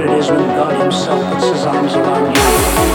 it is when God Himself puts His arms around you.